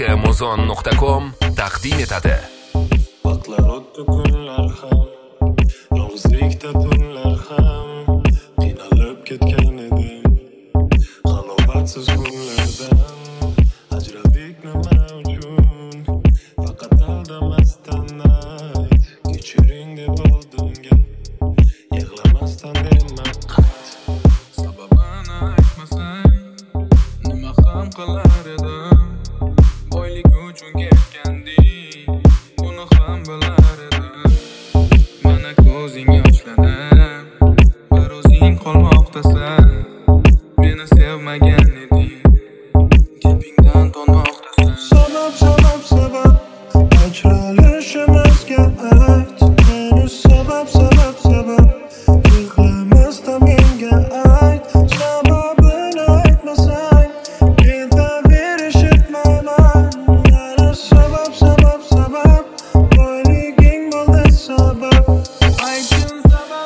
Amazon.com taqdim etadi. Vaqtlar o'tdi, kunlar ham, yolg'izlikda tunlar ham, qiynalib ketgan edim halovatsiz kunlardan. Ajraldik nima uchun? Faqat aldamasdan ayt, kechiring deb oldimga, yig'lamasdan dema qayt. Sababini aytmasang, nima ham qilar edim? Boylik uchun ketganding, buni ham bilar edim. Mana ko'zing yoshlanib, bir o'zing qolmoqdasan. Meni sevmagan eding, gapingdan tonmoqdasan. Sabab ajralishimizga ayt. Meni sabab yig'lamasdan menga ayt. Sababini aytmasang, ketaverishmayman. Meni sabab boyliging bo'ldi sabab. Aytgin sabab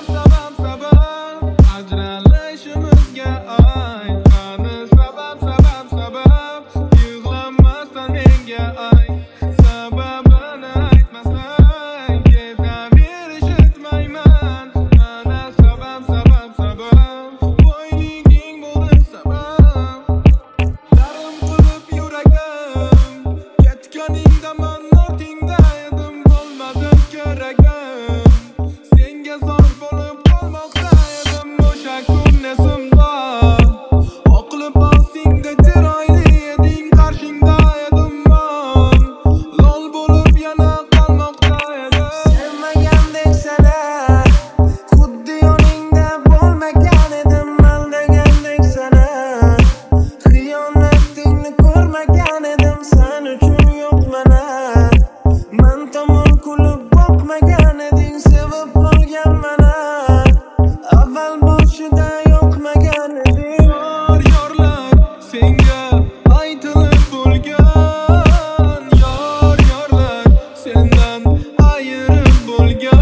ajralishimizga ayt. Mani sabab yig'lamasdan menga ayt. Sababini aytmasang, ketaverishmayman. Mana sabab boyliging bo'ldi sabab. Yarim qilib yuragim, ketganingdaman ortingda edim, bo'lmadim keragim. Senga zor bo'lib qolmoqda edim, o'sha kun esimda. Oqilib osingda chiroyli eding, qarshingda edim men. Lol bo'lib yana qolmoqda edim. Sevmagandek seni, xuddi yoningda bo'lmagan edim. Aldagandek seni, xiyonatingni ko'rmagan edim. Sen uchun yo'qmana, men tomon kulib boqmagan eding. Sevib qolgan mana, avval boshida yoqmagan eding. Yorlar senga aytilib bo'lgan, yorlar sendan ayirib bo'lgan.